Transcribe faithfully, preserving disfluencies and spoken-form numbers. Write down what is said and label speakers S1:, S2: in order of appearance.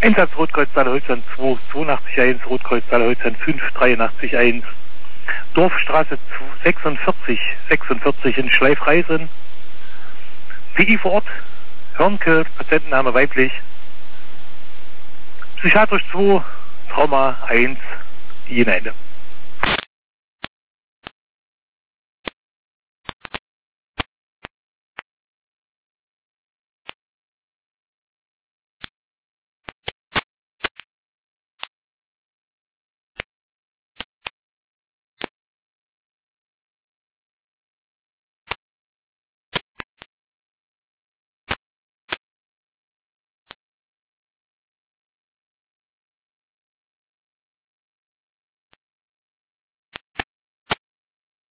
S1: Einsatz Rotkreuz Saale-Holzland zwei, zweiundachtzig eins, Rotkreuz Saale-Holzland fünf, dreiundachtzig eins, Dorfstraße sechsundvierzig, sechsundvierzig in Schleifreisen. P I vor Ort, Hörnke, Patientenname weiblich, psychiatrisch zwei, Trauma eins, Jenende.